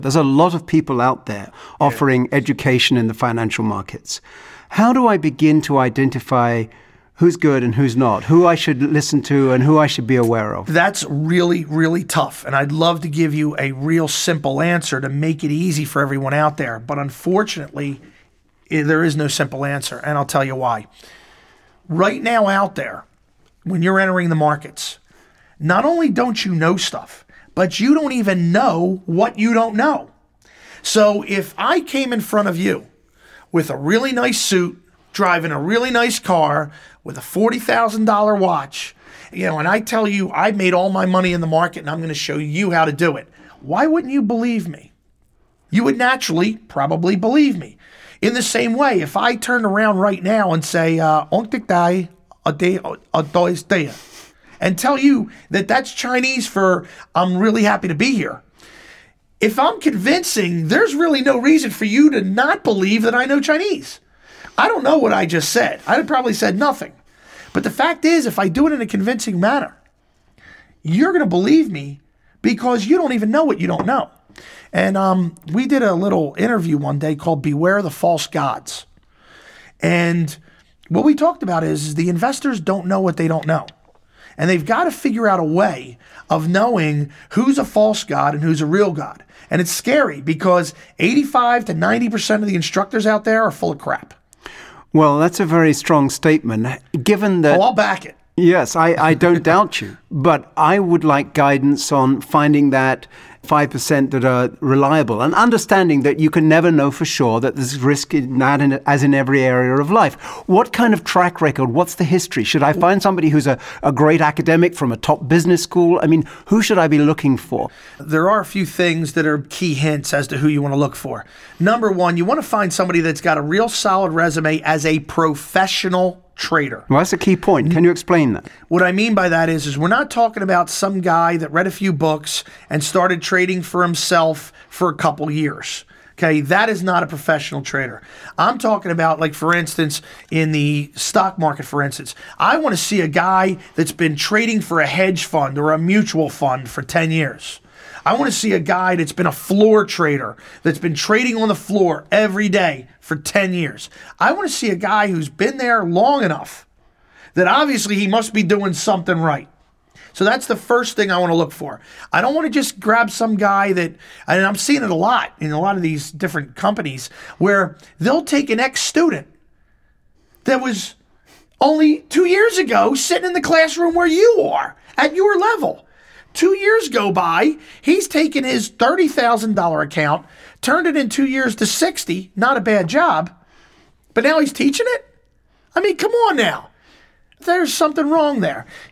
There's a lot of people out there offering education in the financial markets. How do I begin to identify who's good and who's not, who I should listen to and who I should be aware of? That's really, really tough. And I'd love to give you a real simple answer to make it easy for everyone out there. But unfortunately, there is no simple answer. And I'll tell you why. Right now out there, when you're entering the markets, not only don't you know stuff, but you don't even know what you don't know. So if I came in front of you with a really nice suit, driving a really nice car, with a $40,000 watch, and I tell you I made all my money in the market and I'm going to show you how to do it, why wouldn't you believe me? You would naturally probably believe me. In the same way, if I turned around right now and say, and tell you that that's Chinese for I'm really happy to be here, if I'm convincing, there's really no reason for you to not believe that I know Chinese. I don't know what I just said. I'd probably said nothing. But the fact is, if I do it in a convincing manner, you're going to believe me because you don't even know what you don't know. And we did a little interview one day called Beware the False Gods. And what we talked about is the investors don't know what they don't know. And they've got to figure out a way of knowing who's a false god and who's a real god. And it's scary because 85 to 90% of the instructors out there are full of crap. Well, that's a very strong statement. Given that... Oh, I'll back it. Yes, I don't doubt you. But I would like guidance on finding that 5% that are reliable and understanding that you can never know for sure that there's risk in that as in every area of life. What kind of track record? What's the history? Should I find somebody who's a great academic from a top business school? I mean, who should I be looking for? There are a few things that are key hints as to who you want to look for. Number one, you want to find somebody that's got a real solid resume as a professional trader. Well, that's a key point. Can you explain that? What I mean by that is we're not talking about some guy that read a few books and started trading for himself for a couple years. Okay, that is not a professional trader. I'm talking about, like, for instance, in the stock market, for instance, I want to see a guy that's been trading for a hedge fund or a mutual fund for 10 years. I want to see a guy that's been a floor trader, that's been trading on the floor every day for 10 years. I want to see a guy who's been there long enough that obviously he must be doing something right. So that's the first thing I want to look for. I don't want to just grab some guy that, and I'm seeing it a lot in a lot of these different companies, where they'll take an ex-student that was only 2 years ago sitting in the classroom where you are, at your level. 2 years go by, he's taken his $30,000 account, turned it in 2 years to 60, not a bad job, but now he's teaching it? I mean, come on now. There's something wrong there.